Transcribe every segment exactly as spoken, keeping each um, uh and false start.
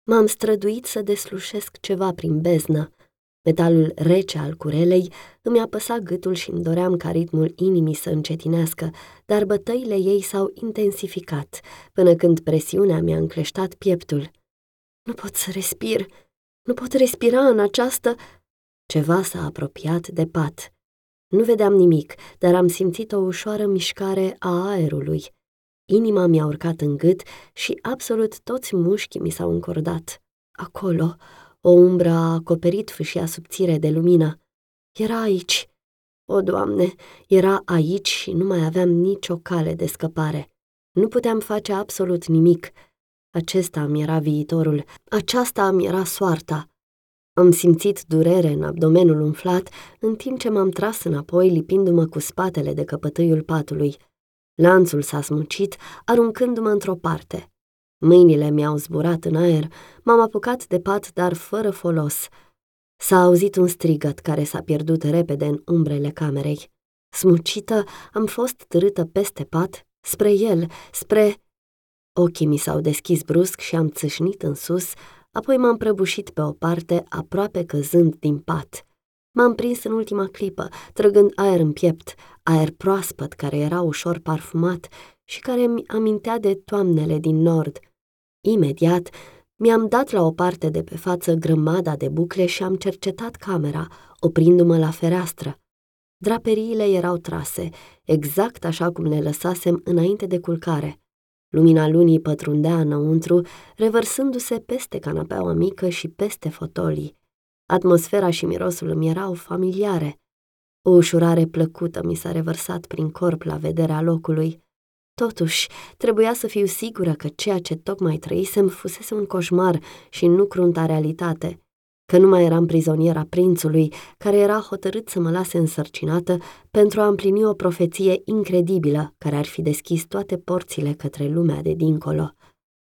M-am străduit să deslușesc ceva prin beznă. Metalul rece al curelei îmi apăsa gâtul și îmi doream ca ritmul inimii să încetinească, dar bătăile ei s-au intensificat, până când presiunea mi-a încleștat pieptul. Nu pot să respir, nu pot respira în această... Ceva s-a apropiat de pat. Nu vedeam nimic, dar am simțit o ușoară mișcare a aerului. Inima mi-a urcat în gât și absolut toți mușchii mi s-au încordat. Acolo, o umbră a acoperit fâșia subțire de lumină. Era aici. O, Doamne, era aici și nu mai aveam nicio cale de scăpare. Nu puteam face absolut nimic. Acesta mi era viitorul, aceasta mi era soarta. Am simțit durere în abdomenul umflat, în timp ce m-am tras înapoi, lipindu-mă cu spatele de căpătâiul patului. Lanțul s-a smucit, aruncându-mă într-o parte. Mâinile mi-au zburat în aer, m-am apucat de pat, dar fără folos. S-a auzit un strigăt care s-a pierdut repede în umbrele camerei. Smucită, am fost târâtă peste pat, spre el, spre... Ochii mi s-au deschis brusc și am țâșnit în sus, apoi m-am prăbușit pe o parte, aproape căzând din pat. M-am prins în ultima clipă, trăgând aer în piept, aer proaspăt care era ușor parfumat și care mi amintea de toamnele din nord. Imediat, mi-am dat la o parte de pe față grămada de bucle și am cercetat camera, oprindu-mă la fereastră. Draperiile erau trase, exact așa cum le lăsasem înainte de culcare. Lumina lunii pătrundea înăuntru, revărsându-se peste canapeaua mică și peste fotolii. Atmosfera și mirosul îmi erau familiare. O ușurare plăcută mi s-a revărsat prin corp la vederea locului. Totuși, trebuia să fiu sigură că ceea ce tocmai trăisem fusese un coșmar și nu crunta realitate, că nu mai eram prizoniera prințului, care era hotărât să mă lase însărcinată pentru a împlini o profeție incredibilă care ar fi deschis toate porțile către lumea de dincolo.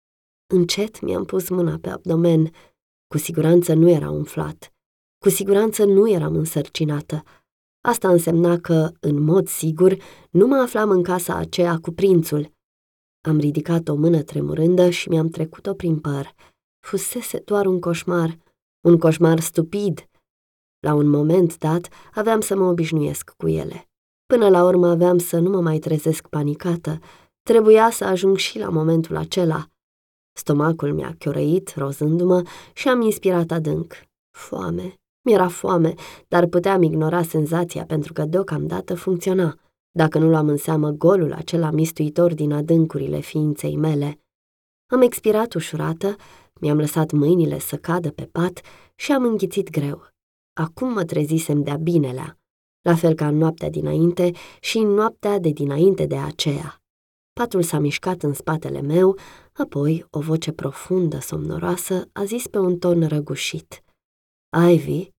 Încet mi-am pus mâna pe abdomen. Cu siguranță nu era umflat. Cu siguranță nu eram însărcinată. Asta însemna că, în mod sigur, nu mă aflam în casa aceea cu prințul. Am ridicat o mână tremurândă și mi-am trecut-o prin păr. Fusese doar un coșmar, un coșmar stupid. La un moment dat aveam să mă obișnuiesc cu ele. Până la urmă aveam să nu mă mai trezesc panicată. Trebuia să ajung și la momentul acela. Stomacul mi-a chiorăit, rozându-mă, și am inspirat adânc. Foame. Mi-era foame, dar puteam ignora senzația pentru că deocamdată funcționa, dacă nu luam în seamă golul acela mistuitor din adâncurile ființei mele. Am expirat ușurată, mi-am lăsat mâinile să cadă pe pat și am înghițit greu. Acum mă trezisem de-a binelea, la fel ca în noaptea dinainte și în noaptea de dinainte de aceea. Patul s-a mișcat în spatele meu, apoi o voce profundă, somnoroasă, a zis pe un ton răgușit: Ivy,